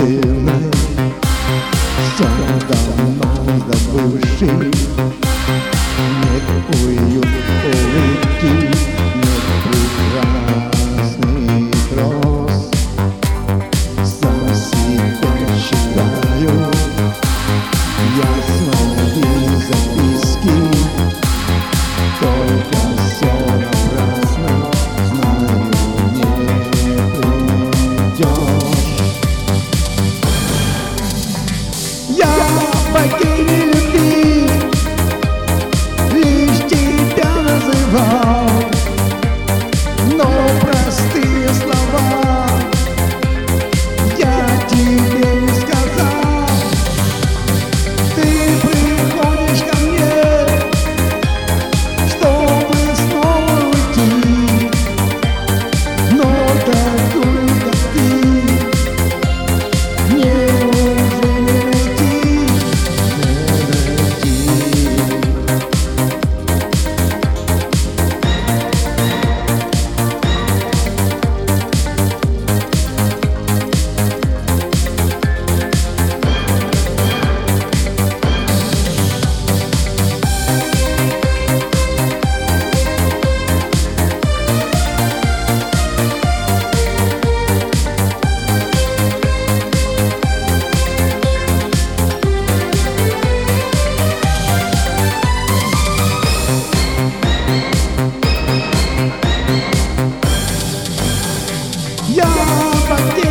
пустынной, все давно забывший. Нет уют улыбки, нет прекрасный рост. Сам себя считаю я свои записки, только все напрасно, знаю, не придешь. Я богиня любви, лишь тебя называл, но простые слова я тебе не сказал. Ты приходишь ко мне, чтобы снова уйти, но такую, как ты, мне уже не найти, я потерял.